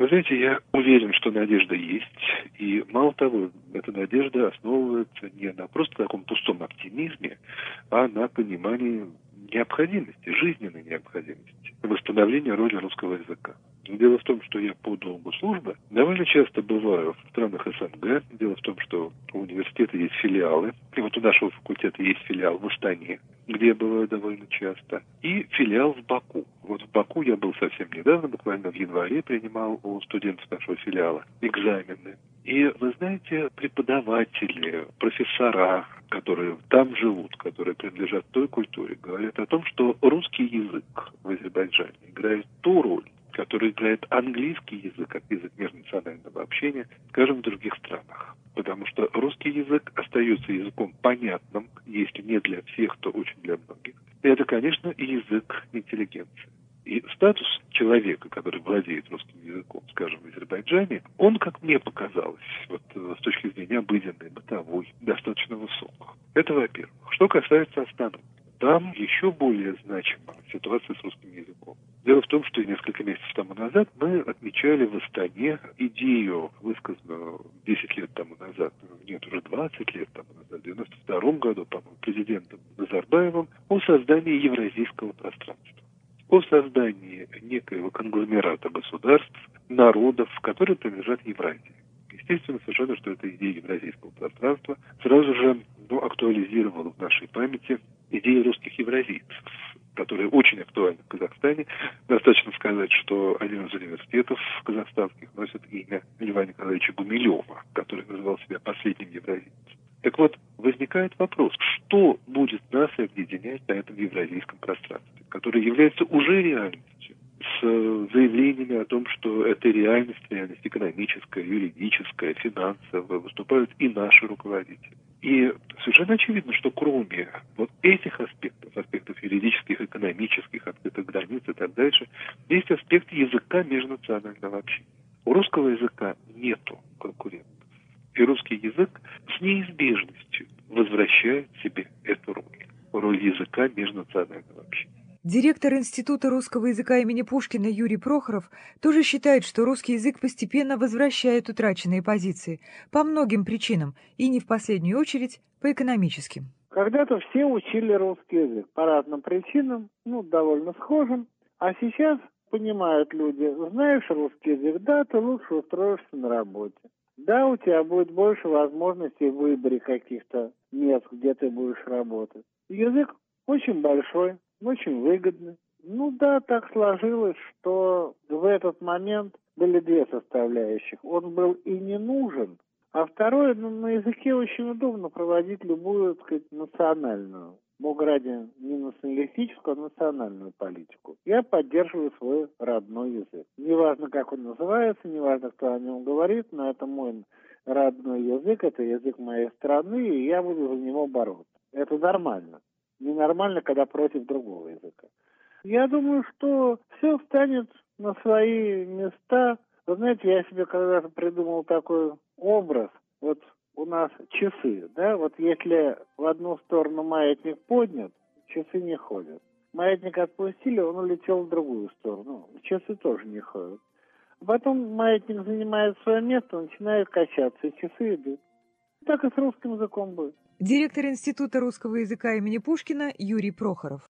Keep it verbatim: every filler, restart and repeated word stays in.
Вы знаете, я уверен, что надежда есть. И мало того, эта надежда основывается не на просто таком пустом оптимизме, а на понимании необходимости, жизненной необходимости восстановления роли русского языка. Дело в том, что я по долгу службы довольно часто бываю в странах СНГ. Дело в том, что у университета есть филиалы. И вот у нашего факультета есть филиал в Астане, где я бываю довольно часто, и филиал в Баку. Вот в Баку я был совсем недавно, буквально в январе, принимал у студентов нашего филиала экзамены. И, вы знаете, преподаватели, профессора, которые там живут, которые принадлежат той культуре, говорят о том, что русский язык в Азербайджане играет ту роль, который играет английский язык, как язык межнационального общения, скажем, в других странах. Потому что русский язык остается языком понятным, если не для всех, то очень для многих. И это, конечно, и язык интеллигенции. И статус человека, который владеет русским языком, скажем, в Азербайджане, он, как мне показалось, вот с точки зрения обыденной, бытовой, достаточно высок. Это во-первых. Что касается Астаны. Там еще более значима ситуация с русским языком. Дело в том, что несколько месяцев тому назад мы отмечали в Астане идею, высказанную десять лет тому назад, нет, уже двадцать лет тому назад, в девяносто втором году, по-моему, президентом Назарбаевым, о создании евразийского пространства, о создании некоего конгломерата государств, народов, которые принадлежат Евразии. Естественно, совершенно, что эта идея евразийского пространства сразу же ну, актуализировала в нашей памяти идею русских евразийцев, которая очень актуальна в Казахстане. Достаточно сказать, что один из университетов казахстанских носит имя Льва Николаевича Гумилева, который называл себя последним евразийцем. Так вот, возникает вопрос, что будет нас объединять на этом евразийском пространстве, которое является уже реальностью, с заявлениями о том, что это реальность, реальность экономическая, юридическая, финансовая, выступают и наши руководители. И совершенно очевидно, что кроме вот этих аспектов, аспектов юридических, экономических, аспектов границ и так дальше, есть аспект языка межнационального общения. У русского языка нету конкурентов. И русский язык с неизбежностью возвращает себе эту роль, роль языка межнационального общения. Директор Института русского языка имени Пушкина Юрий Прохоров тоже считает, что русский язык постепенно возвращает утраченные позиции по многим причинам, и не в последнюю очередь по экономическим. Когда-то все учили русский язык по разным причинам, ну, довольно схожим, а сейчас понимают люди, знаешь русский язык, да, ты лучше устроишься на работе. Да, у тебя будет больше возможностей в выборе каких-то мест, где ты будешь работать. Язык очень большой, очень выгодный. Ну да, так сложилось, что в этот момент были две составляющих. Он был и не нужен, а второе, ну, на языке очень удобно проводить любую, так сказать, национальную, бога ради, не националистическую, а национальную политику. Я поддерживаю свой родной язык. Неважно, как он называется, неважно, кто о нем говорит, но это мой родной язык, это язык моей страны, и я буду за него бороться. Это нормально. Ненормально, когда против другого языка. Я думаю, что все встанет на свои места. Вы знаете, я себе когда-то придумал такой образ. Вот у нас часы, да, вот если в одну сторону маятник поднят, часы не ходят. Маятник отпустили, он улетел в другую сторону. Часы тоже не ходят. Потом маятник занимает свое место, начинает качаться, и часы идут. Так и с русским языком будет. Директор Института русского языка имени Пушкина Юрий Прохоров.